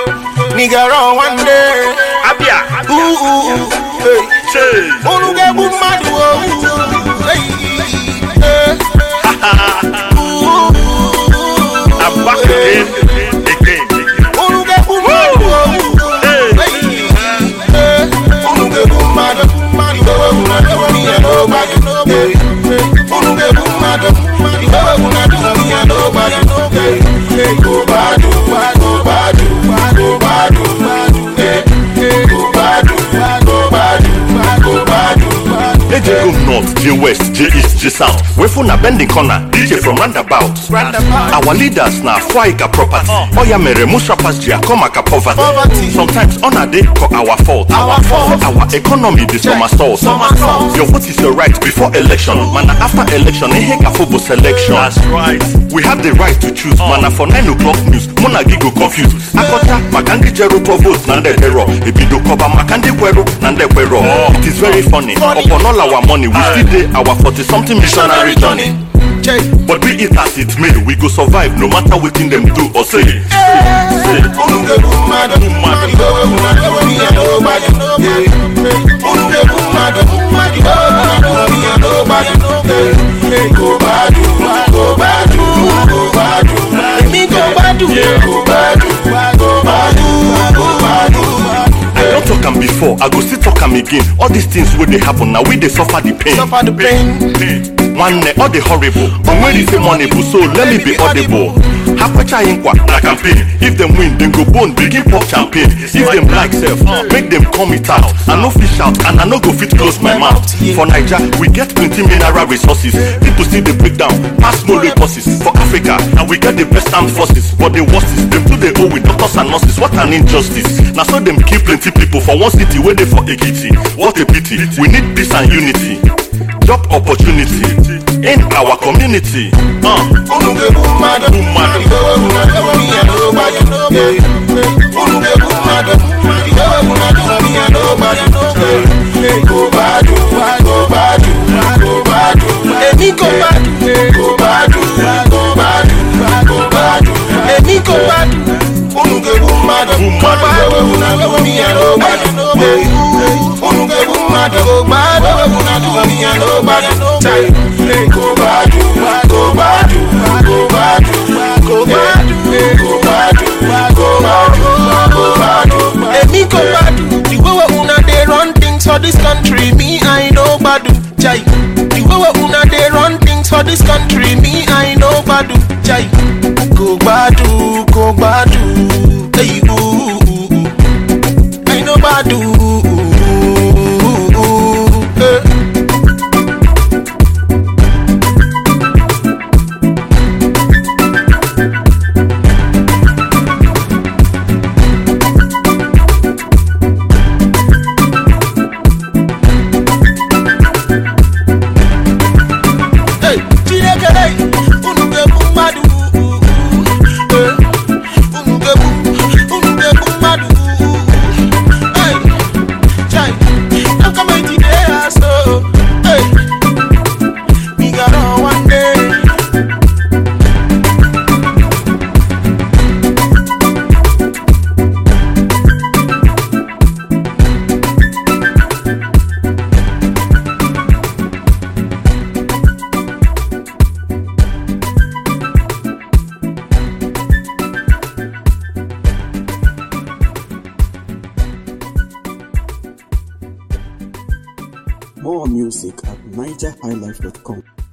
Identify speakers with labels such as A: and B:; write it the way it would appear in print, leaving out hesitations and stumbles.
A: Nigga run one day.
B: Abia.
A: Hey. Unu get boom mad.
B: I'm back again.
A: Unu get boom mad. Unu get boom mad.
B: Go north, J west, J east, J south. We for na bending corner, DJ from roundabout. Our leaders na Fwaika property. Oya mere mushapas J Akomaka poverty. Sometimes on a day for our fault. Our economy this summer stalls. Your vote is your right before election. Mana after election, heka football selection. That's right. We have the right to choose. Mana for 9 o'clock news, Mona Gigo confused. Akota Makandi Jero vote nande hero. Ebido koba Makandi Kwero nande kwero. It is very funny. Upon all our money, we still day our 40-something missionary journey. But be it as it may, we go survive no matter what them do or say. I don't talk am before, I go still talk am again. All these things where they happen now, we they suffer the pain. One all the horrible, but when you say money, so let me be audible. Hakwacha inkwa na campaign. If them win, then go bone begin pop champagne. If them like self, make them come it out. I no fish out and I no go fit close my mouth. For Niger, we get plenty mineral resources. People see the breakdown, pass no resources. For Africa, and we get the best armed forces. But the worst is them too they owe with doctors and nurses. What an injustice! Now so them kill plenty people for one city where they for Ekiti. What a pity! We need peace and unity. Job opportunity in our community.
A: For this country, me I know Badu Jai. The way una they run things for this country, me I know Badu Jai. Go Badu, hey ooh, I know Badu.
C: More music at NigerHighlife.com.